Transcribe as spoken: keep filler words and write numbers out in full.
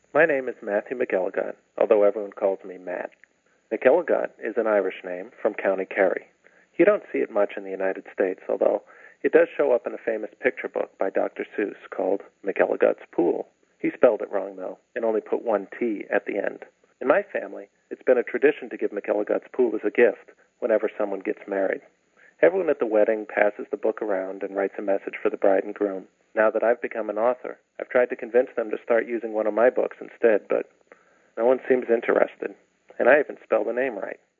My name is Matthew McElligott, although everyone calls me Matt. McElligott is an Irish name from County Kerry. You don't see it much in the United States, although it does show up in a famous picture book by Doctor Seuss called McElligott's Pool. He spelled it wrong, though, and only put one T at the end. In my family, it's been a tradition to give McElligott's Pool as a gift whenever someone gets married. Everyone at the wedding passes the book around and writes a message for the bride and groom. Now that I've become an author, I've tried to convince them to start using one of my books instead, but no one seems interested. And I even spell the name right.